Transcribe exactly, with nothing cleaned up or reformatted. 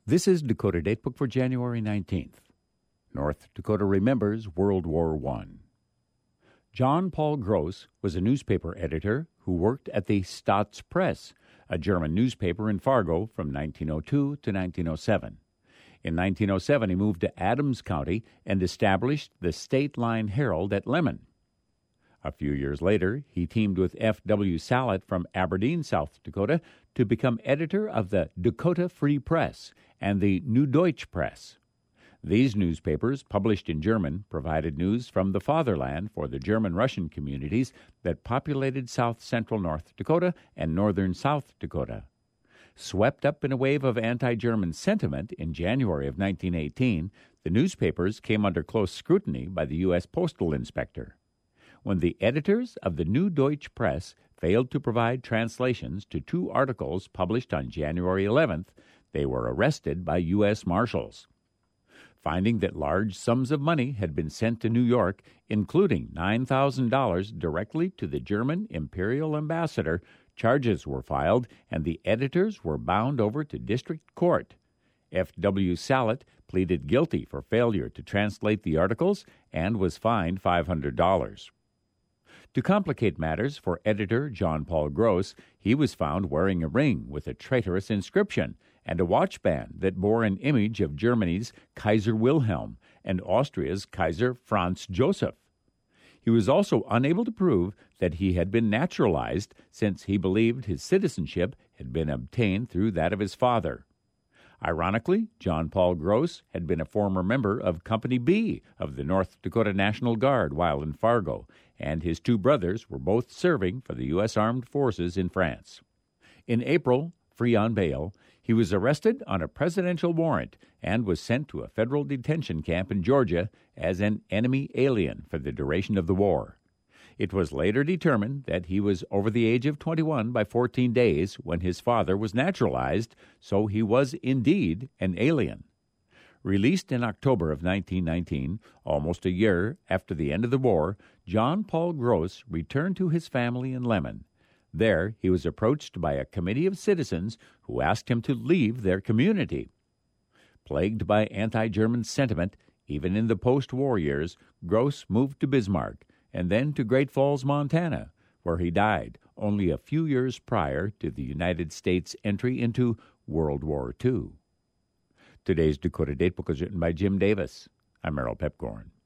This is Dakota Datebook for January nineteenth. North Dakota remembers World War One. John Paul Gross was a newspaper editor who worked at the Staatspresse Press, a German newspaper in Fargo from nineteen oh two to nineteen oh seven. In nineteen oh seven, he moved to Adams County and established the State Line Herald at Lemon. A few years later, he teamed with F W Sallet from Aberdeen, South Dakota, to become editor of the Dakota Free Press and the New Deutsche Press. These newspapers, published in German, provided news from the fatherland for the German-Russian communities that populated south-central North Dakota and northern South Dakota. Swept up in a wave of anti-German sentiment in January of nineteen eighteen, the newspapers came under close scrutiny by the U S Postal Inspector. When the editors of the New Deutsche Press failed to provide translations to two articles published on January eleventh, they were arrested by U S Marshals. Finding that large sums of money had been sent to New York, including nine thousand dollars directly to the German Imperial Ambassador, charges were filed and the editors were bound over to district court. F W Sallet pleaded guilty for failure to translate the articles and was fined five hundred dollars. To complicate matters for editor John Paul Gross, he was found wearing a ring with a traitorous inscription and a watch band that bore an image of Germany's Kaiser Wilhelm and Austria's Kaiser Franz Joseph. He was also unable to prove that he had been naturalized, since he believed his citizenship had been obtained through that of his father. Ironically, John Paul Gross had been a former member of Company B of the North Dakota National Guard while in Fargo, and his two brothers were both serving for the U S Armed Forces in France. In April, free on bail, he was arrested on a presidential warrant and was sent to a federal detention camp in Georgia as an enemy alien for the duration of the war. It was later determined that he was over the age of twenty-one by fourteen days when his father was naturalized, so he was indeed an alien. Released in October of nineteen nineteen, almost a year after the end of the war, John Paul Gross returned to his family in Lemon. There, he was approached by a committee of citizens who asked him to leave their community. Plagued by anti-German sentiment, even in the post-war years, Gross moved to Bismarck and then to Great Falls, Montana, where he died only a few years prior to the United States' entry into World War Two. Today's Dakota Datebook was written by Jim Davis. I'm Merrill Pepcorn.